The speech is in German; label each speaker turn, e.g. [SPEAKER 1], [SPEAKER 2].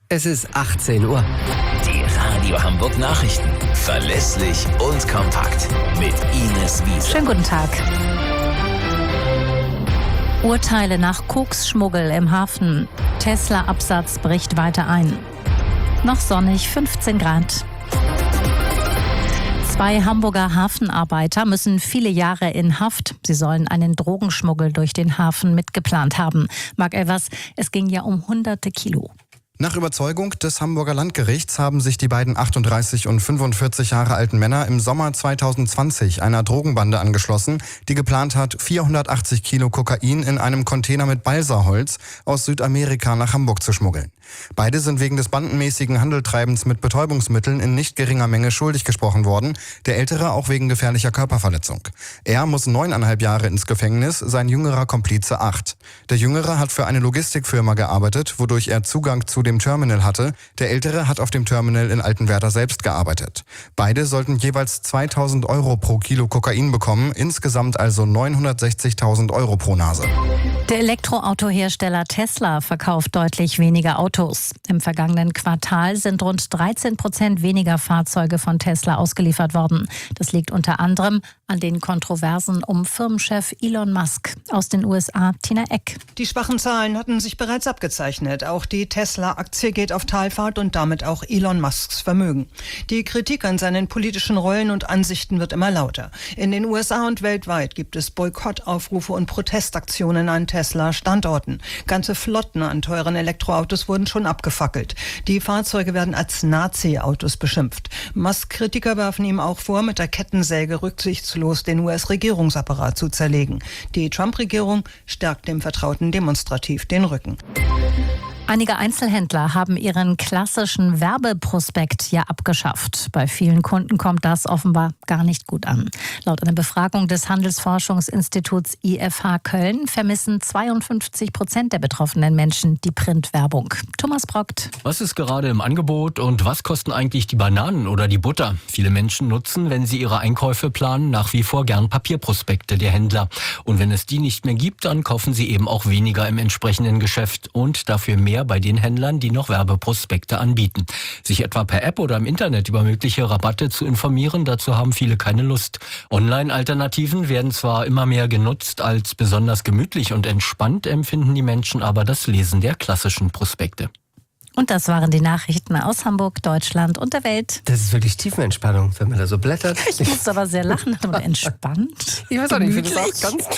[SPEAKER 1] Es ist 18 Uhr.
[SPEAKER 2] Die Radio Hamburg Nachrichten. Verlässlich und kompakt. Mit Ines Wiese.
[SPEAKER 3] Schönen guten Tag. Urteile nach Koksschmuggel im Hafen. Tesla-Absatz bricht weiter ein. Noch sonnig, 15 Grad. 2 Hamburger Hafenarbeiter müssen viele Jahre in Haft. Sie sollen einen Drogenschmuggel durch den Hafen mitgeplant haben. Marc Elvers, es ging ja um hunderte Kilo.
[SPEAKER 4] Nach Überzeugung des Hamburger Landgerichts haben sich die beiden 38 und 45 Jahre alten Männer im Sommer 2020 einer Drogenbande angeschlossen, die geplant hat, 480 Kilo Kokain in einem Container mit Balsaholz aus Südamerika nach Hamburg zu schmuggeln. Beide sind wegen des bandenmäßigen Handeltreibens mit Betäubungsmitteln in nicht geringer Menge schuldig gesprochen worden, der Ältere auch wegen gefährlicher Körperverletzung. Er muss 9,5 Jahre ins Gefängnis, sein jüngerer Komplize 8. Der Jüngere hat für eine Logistikfirma gearbeitet, wodurch er Zugang zu dem Terminal hatte. Der Ältere hat auf dem Terminal in Altenwerder selbst gearbeitet. Beide sollten jeweils 2.000 Euro pro Kilo Kokain bekommen, insgesamt also 960.000 Euro pro Nase.
[SPEAKER 3] Der Elektroautohersteller Tesla verkauft deutlich weniger Autos. Im vergangenen Quartal sind rund 13% weniger Fahrzeuge von Tesla ausgeliefert worden. Das liegt unter anderem an den Kontroversen um Firmenchef Elon Musk. Aus den USA, Tina Eck.
[SPEAKER 5] Die schwachen Zahlen hatten sich bereits abgezeichnet. Auch die Tesla-Aktie geht auf Talfahrt und damit auch Elon Musks Vermögen. Die Kritik an seinen politischen Rollen und Ansichten wird immer lauter. In den USA und weltweit gibt es Boykottaufrufe und Protestaktionen an Tesla-Standorten. Ganze Flotten an teuren Elektroautos wurden schon abgefackelt. Die Fahrzeuge werden als Nazi-Autos beschimpft. Musk-Kritiker werfen ihm auch vor, mit der Kettensäge rücksichtslos den US-Regierungsapparat zu zerlegen. Die Trump-Regierung stärkt dem Vertrauten demonstrativ den Rücken.
[SPEAKER 3] Einige Einzelhändler haben ihren klassischen Werbeprospekt ja abgeschafft. Bei vielen Kunden kommt das offenbar gar nicht gut an. Laut einer Befragung des Handelsforschungsinstituts IFH Köln vermissen 52% der betroffenen Menschen die Printwerbung. Thomas Brockt.
[SPEAKER 6] Was ist gerade im Angebot und was kosten eigentlich die Bananen oder die Butter? Viele Menschen nutzen, wenn sie ihre Einkäufe planen, nach wie vor gern Papierprospekte der Händler. Und wenn es die nicht mehr gibt, dann kaufen sie eben auch weniger im entsprechenden Geschäft und dafür mehr bei den Händlern, die noch Werbeprospekte anbieten. Sich etwa per App oder im Internet über mögliche Rabatte zu informieren, dazu haben viele keine Lust. Online-Alternativen werden zwar immer mehr genutzt, als besonders gemütlich und entspannt empfinden die Menschen aber das Lesen der klassischen Prospekte.
[SPEAKER 3] Und das waren die Nachrichten aus Hamburg, Deutschland und der Welt.
[SPEAKER 1] Das ist wirklich Tiefenentspannung, wenn man da so blättert.
[SPEAKER 3] Ich muss aber sehr lachen, aber entspannt.
[SPEAKER 1] Ich weiß auch nicht, ich finde das auch ganz